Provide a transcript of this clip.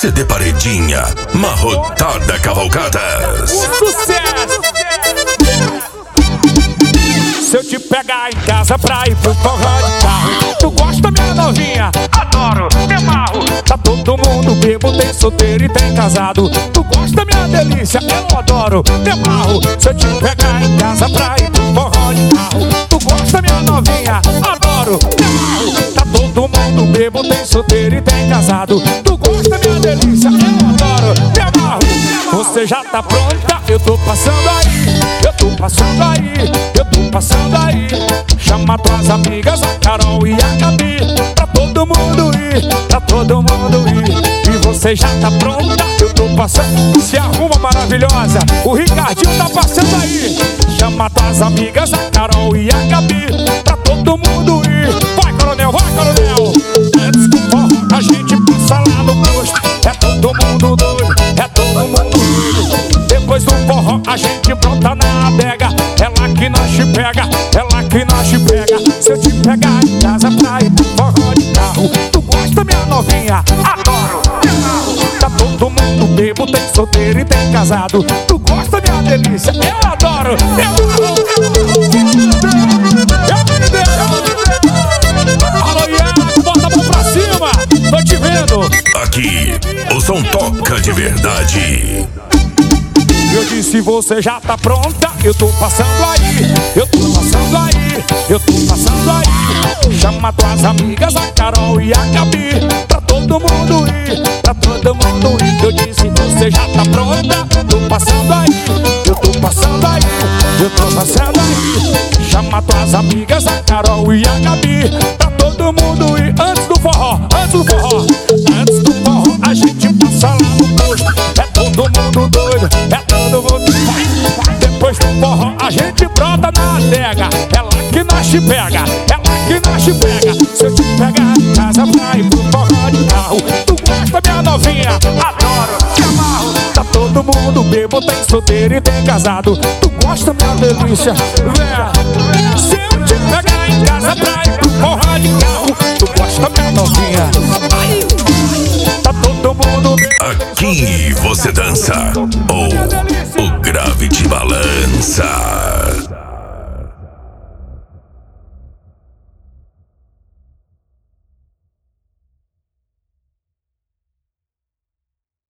CD Paredinha, Marrotada Cavalcadas. Sucesso! Se eu te pegar em casa pra ir pro forró de carro, tu gosta, minha novinha? Adoro, me amarro. Tá todo mundo bêbado, tem solteiro e tem casado. Tu gosta, minha delícia? Eu adoro, me amarro. Se eu te pegar em casa pra ir pro forró de carro, tu gosta, minha novinha? Adoro, me amarro. Tá todo mundo bêbado, tem solteiro e tem casado. Tu gosta, minha delícia? Eu adoro, me amarro. Você já tá pronta? Eu tô passando aí. Eu tô passando aí. Eu tô passando aí. Chama tuas amigas, a Carol e a Gabi, pra todo mundo ir, pra todo mundo ir. E você já tá pronta? Eu tô passando. Se arruma, maravilhosa. O Ricardinho tá passando aí. Chama tuas amigas, a Carol e a Gabi, pra todo mundo ir. Vai, coronel, vai, coronel. Antes do forró a gente passa lá no posto. É todo mundo doido, é todo mundo doido. Depois do forró a gente brota na adega. É lá que nós te pega, é lá que nós te pega. Se eu te pegar em casa pra ir pro forró de carro, tu gosta, minha novinha? Adoro, me amarro. Tá todo mundo bêbado, tem solteiro e tem casado. Tu gosta, minha delícia? Eu adoro, eu amarro. Alô, Iago, bota a mão pra cima. Tô te vendo. Aqui, o som toca de verdade. Eu disse, você já tá pronta? Eu tô passando aí. Eu tô passando aí. Eu tô passando aí. Chama tuas amigas, a Carol e a Gabi, pra todo mundo ir, pra todo mundo ir. Eu disse, você já tá pronta? Tô passando aí. Eu tô passando aí. Eu tô passando aí. Chama tuas amigas, a Carol e a Gabi, pra todo mundo ir. Antes do forró, antes do forró, antes do forró a gente passa lá no posto. É todo mundo doido, é todo mundo. Depois do forró a gente brota na adega. É lá que nós te pega, é lá que nós te pega. Se eu te pegar em casa pra ir pro forró de carro, tu gosta, minha novinha? Adoro, te amarro. Tá todo mundo bêbado, tem solteiro e tem casado. Tu gosta, minha delícia? Vem. Se eu te pegar em casa pra ir pro forró de carro, tu gosta, minha novinha? Tá todo mundo bêbado. Aqui você dança ou o grave te balança.